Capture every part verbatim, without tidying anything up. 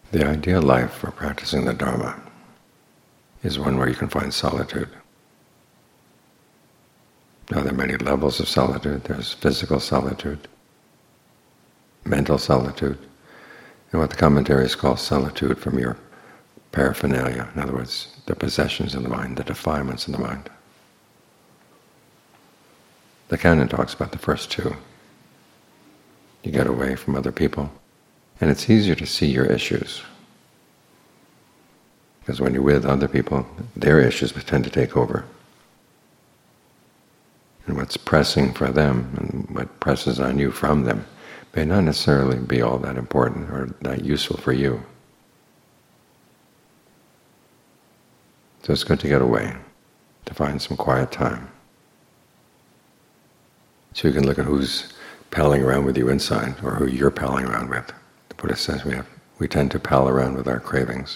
The ideal life for practicing the Dharma is one where you can find solitude. Now, there are many levels of solitude. There's physical solitude, mental solitude, and what the commentaries call solitude from your paraphernalia. In other words, the possessions of the mind, the defilements of the mind. The canon talks about the first two. You get away from other people, and it's easier to see your issues. Because when you're with other people, their issues tend to take over. And what's pressing for them and what presses on you from them may not necessarily be all that important or that useful for you. So it's good to get away, to find some quiet time. So you can look at who's palling around with you inside, or who you're palling around with. The Buddha says we have we tend to pal around with our cravings.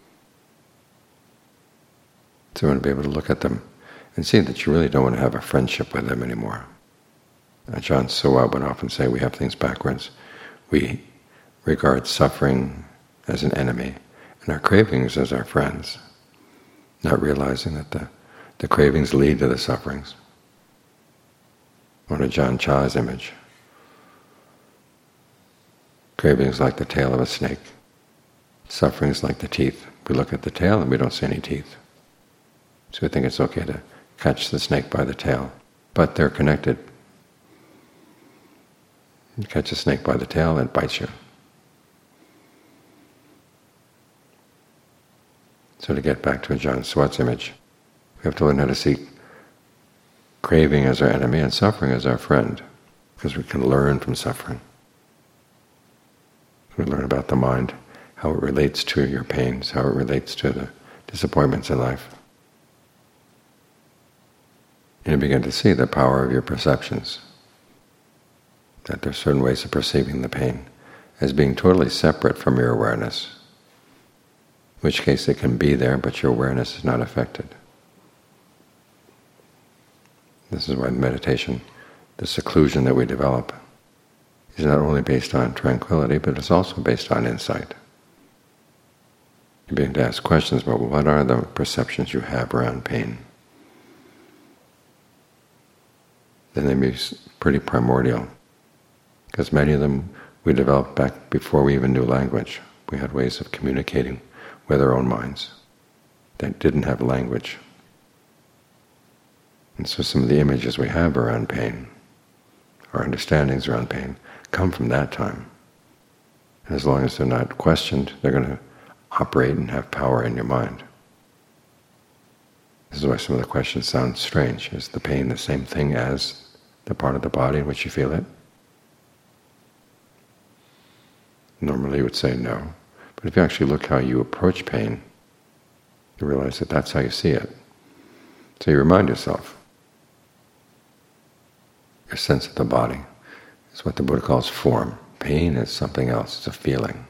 So you want to be able to look at them and see that you really don't want to have a friendship with them anymore. Ajahn Suwa would often say we have things backwards. We regard suffering as an enemy and our cravings as our friends, not realizing that the, the cravings lead to the sufferings. Or Ajahn Chah's image. Cravings like the tail of a snake. Sufferings like the teeth. We look at the tail and we don't see any teeth. So we think it's okay to catch the snake by the tail. But they're connected. You catch a snake by the tail and it bites you. So to get back to Ajahn Suwa's image, we have to learn how to see craving as our enemy and suffering as our friend, because we can learn from suffering. We learn about the mind, how it relates to your pains, how it relates to the disappointments in life. And you begin to see the power of your perceptions, that there are certain ways of perceiving the pain as being totally separate from your awareness, in which case it can be there, but your awareness is not affected. This is why meditation, the seclusion that we develop, is not only based on tranquility, but it's also based on insight. You begin to ask questions about, well, what are the perceptions you have around pain? Then they be pretty primordial, because many of them we developed back before we even knew language. We had ways of communicating with our own minds that didn't have language. And so some of the images we have around pain, our understandings around pain, come from that time. And as long as they're not questioned, they're going to operate and have power in your mind. This is why some of the questions sound strange. Is the pain the same thing as the part of the body in which you feel it? Normally you would say no. But if you actually look how you approach pain, you realize that that's how you see it. So you remind yourself, your sense of the body is what the Buddha calls form. Pain is something else, it's a feeling.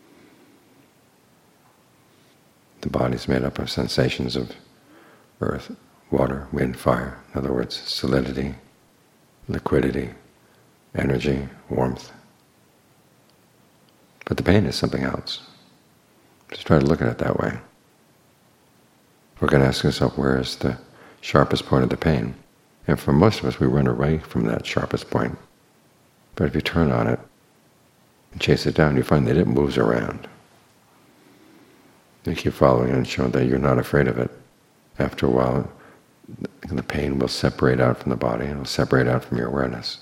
The body is made up of sensations of earth, water, wind, fire. In other words, solidity, liquidity, energy, warmth. But the pain is something else. Just try to look at it that way. We're going to ask ourselves, where is the sharpest point of the pain? And for most of us, we run away from that sharpest point. But if you turn on it and chase it down, you find that it moves around. You keep following it and show that you're not afraid of it. After a while, the pain will separate out from the body and it will separate out from your awareness.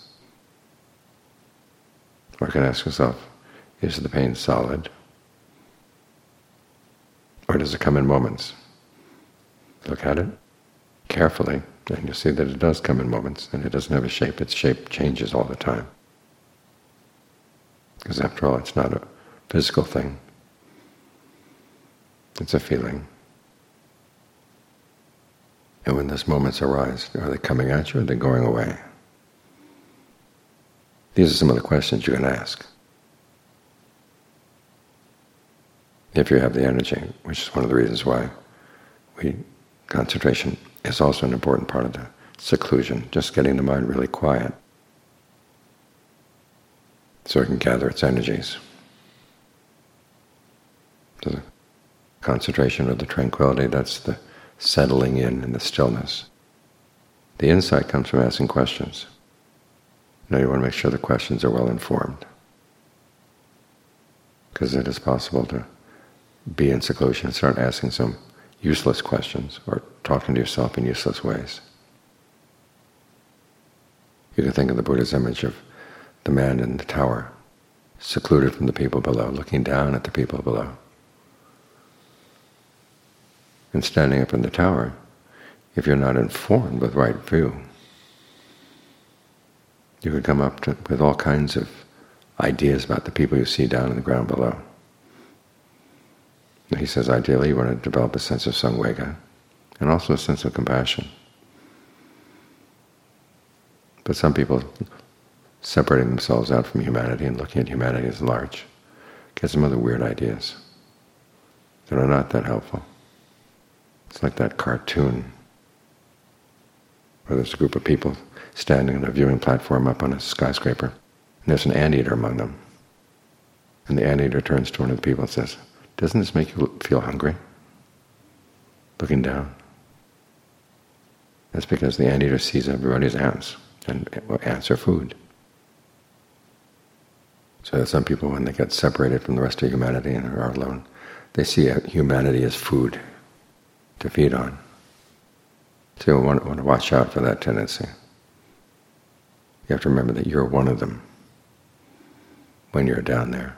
Or you can ask yourself, is the pain solid? Or does it come in moments? Look at it carefully, and you'll see that it does come in moments, and it doesn't have a shape. Its shape changes all the time. Because after all, it's not a physical thing. It's a feeling. And when those moments arise, are they coming at you or are they going away? These are some of the questions you can ask. If you have the energy, which is one of the reasons why we concentration is also an important part of the seclusion, just getting the mind really quiet so it can gather its energies. concentration or the tranquility, that's the settling in and the stillness. The insight comes from asking questions. Now you want to make sure the questions are well informed, because it is possible to be in seclusion and start asking some useless questions or talking to yourself in useless ways. You can think of the Buddha's image of the man in the tower, secluded from the people below, looking down at the people below. And standing up in the tower, if you're not informed with right view, you could come up to, with all kinds of ideas about the people you see down in the ground below. And he says, ideally, you want to develop a sense of samvega and also a sense of compassion. But some people, separating themselves out from humanity and looking at humanity as large, get some other weird ideas that are not that helpful. It's like that cartoon where there's a group of people standing on a viewing platform up on a skyscraper, and there's an anteater among them. And the anteater turns to one of the people and says, "Doesn't this make you feel hungry?" Looking down. That's because the anteater sees everybody as ants, and ants are food. So some people, when they get separated from the rest of humanity and are alone, they see humanity as food to feed on. So you want, want to watch out for that tendency. You have to remember that you're one of them when you're down there.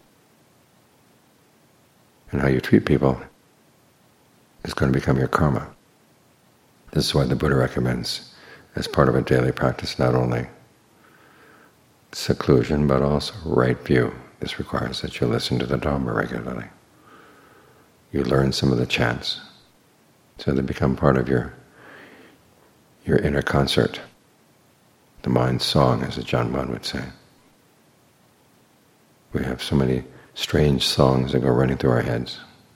And how you treat people is going to become your karma. This is why the Buddha recommends, as part of a daily practice, not only seclusion, but also right view. This requires that you listen to the Dhamma regularly. You learn some of the chants, so they become part of your your inner concert, the mind's song, as Ajaan Mun would say. We have so many strange songs that go running through our heads.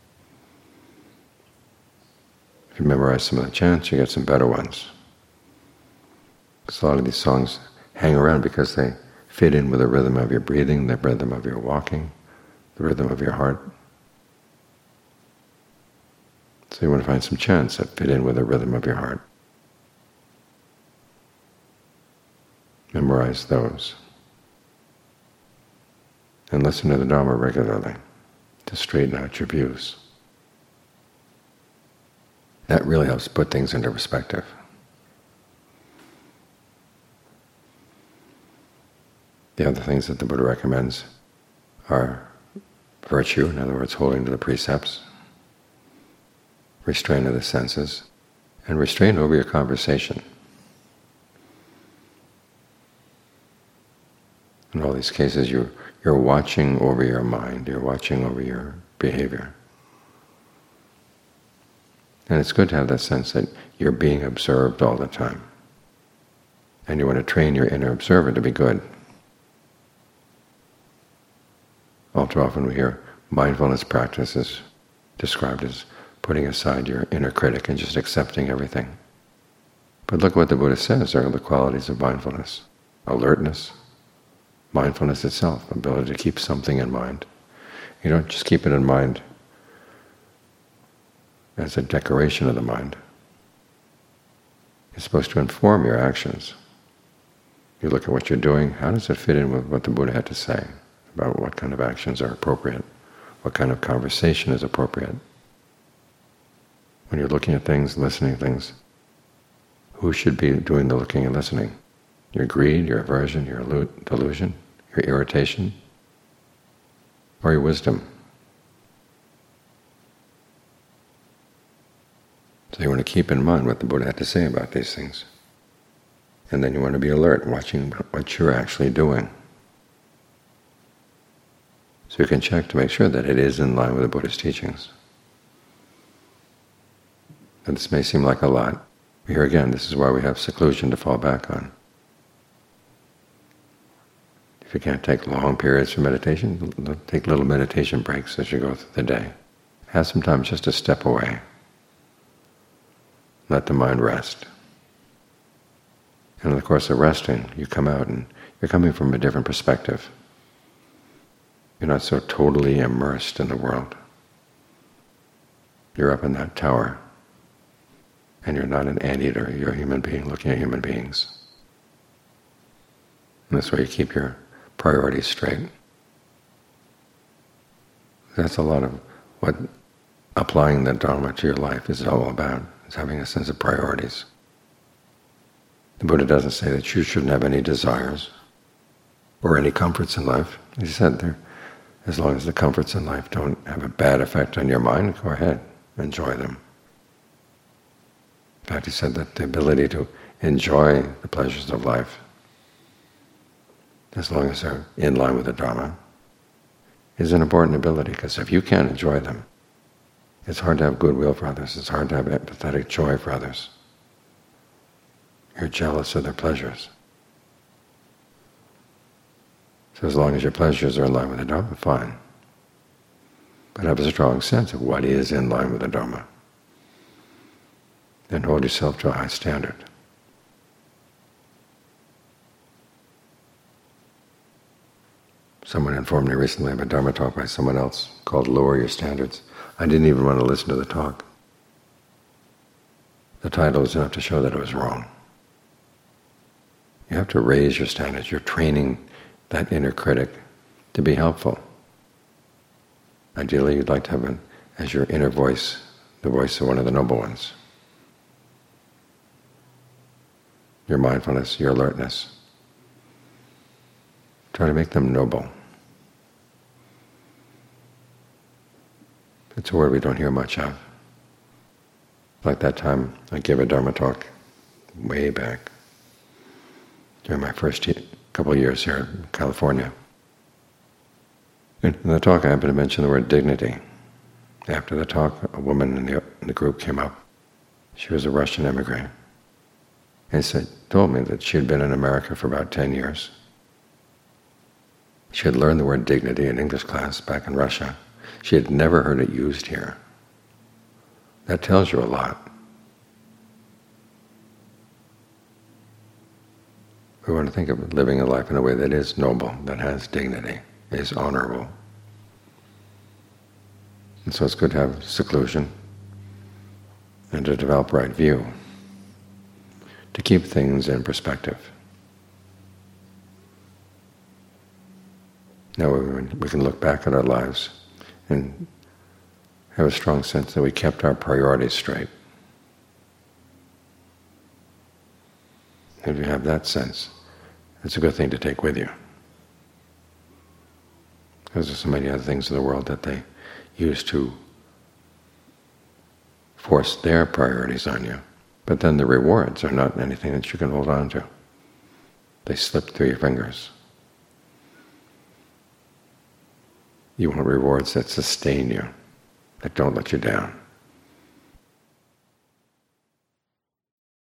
If you memorize some of the chants, you get some better ones. Because a lot of these songs hang around because they fit in with the rhythm of your breathing, the rhythm of your walking, the rhythm of your heart. So you want to find some chants that fit in with the rhythm of your heart. Memorize those. And listen to the Dhamma regularly to straighten out your views. That really helps put things into perspective. The other things that the Buddha recommends are virtue, in other words, holding to the precepts, restraint of the senses, and restraint over your conversation. In all these cases, you're, you're watching over your mind, you're watching over your behavior. And it's good to have that sense that you're being observed all the time. And you want to train your inner observer to be good. All too often we hear mindfulness practices described as putting aside your inner critic and just accepting everything. But look what the Buddha says are the qualities of mindfulness. Alertness, mindfulness itself, ability to keep something in mind. You don't just keep it in mind as a decoration of the mind. It's supposed to inform your actions. You look at what you're doing, how does it fit in with what the Buddha had to say about what kind of actions are appropriate, what kind of conversation is appropriate. When you're looking at things, listening to things, who should be doing the looking and listening? Your greed, your aversion, your delusion, your irritation, or your wisdom? So you want to keep in mind what the Buddha had to say about these things. And then you want to be alert, watching what you're actually doing. So you can check to make sure that it is in line with the Buddha's teachings. And this may seem like a lot. Here again, this is why we have seclusion to fall back on. If you can't take long periods for meditation, take little meditation breaks as you go through the day. Have some time just to step away. Let the mind rest. And in the course of resting, you come out and you're coming from a different perspective. You're not so totally immersed in the world. You're up in that tower, and you're not an anteater, you're a human being looking at human beings. And this way you keep your priorities straight. That's a lot of what applying the Dharma to your life is all about, is having a sense of priorities. The Buddha doesn't say that you shouldn't have any desires or any comforts in life. He said there, as long as the comforts in life don't have a bad effect on your mind, go ahead, enjoy them. In fact, he said that the ability to enjoy the pleasures of life, as long as they're in line with the Dharma, is an important ability, because if you can't enjoy them, it's hard to have goodwill for others, it's hard to have empathetic joy for others. You're jealous of their pleasures. So as long as your pleasures are in line with the Dharma, fine. But have a strong sense of what is in line with the Dharma. And hold yourself to a high standard. Someone informed me recently of a Dharma talk by someone else called Lower Your Standards. I didn't even want to listen to the talk. The title was enough to show that it was wrong. You have to raise your standards. You're training that inner critic to be helpful. Ideally, you'd like to have an, as your inner voice, the voice of one of the noble ones. Your mindfulness, your alertness. Try to make them noble. It's a word we don't hear much of. Like that time I gave a Dharma talk way back, during my first couple of years here in California. In the talk I happened to mention the word dignity. After the talk, a woman in the, in the group came up. She was a Russian immigrant. And said, told me that she had been in America for about ten years. She had learned the word dignity in English class back in Russia. She had never heard it used here. That tells you a lot. We want to think of living a life in a way that is noble, that has dignity, is honorable. And so it's good to have seclusion and to develop right view, to keep things in perspective. Now we can look back at our lives and have a strong sense that we kept our priorities straight. If you have that sense, it's a good thing to take with you. Because there's so many other things in the world that they use to force their priorities on you. But then the rewards are not anything that you can hold on to. They slip through your fingers. You want rewards that sustain you, that don't let you down.